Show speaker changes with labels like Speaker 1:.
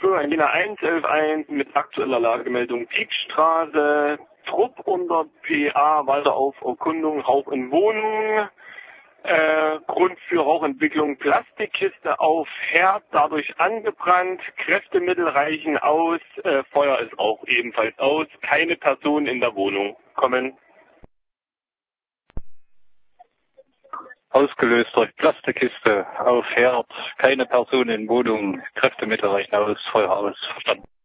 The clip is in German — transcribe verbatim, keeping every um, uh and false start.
Speaker 1: Für Jena eins elf eins mit aktueller Lagemeldung Piekstraße, Trupp unter P A, weiter auf Erkundung, Rauch in Wohnung, äh, Grund für Rauchentwicklung, Plastikkiste auf Herd, dadurch angebrannt, Kräftemittel reichen aus, äh, Feuer ist auch ebenfalls aus, keine Person in der Wohnung. Kommen.
Speaker 2: Ausgelöst durch Plastikkiste auf Herd, keine Person in Wohnung, Kräftemittel reichen aus, Feuer aus, verstanden.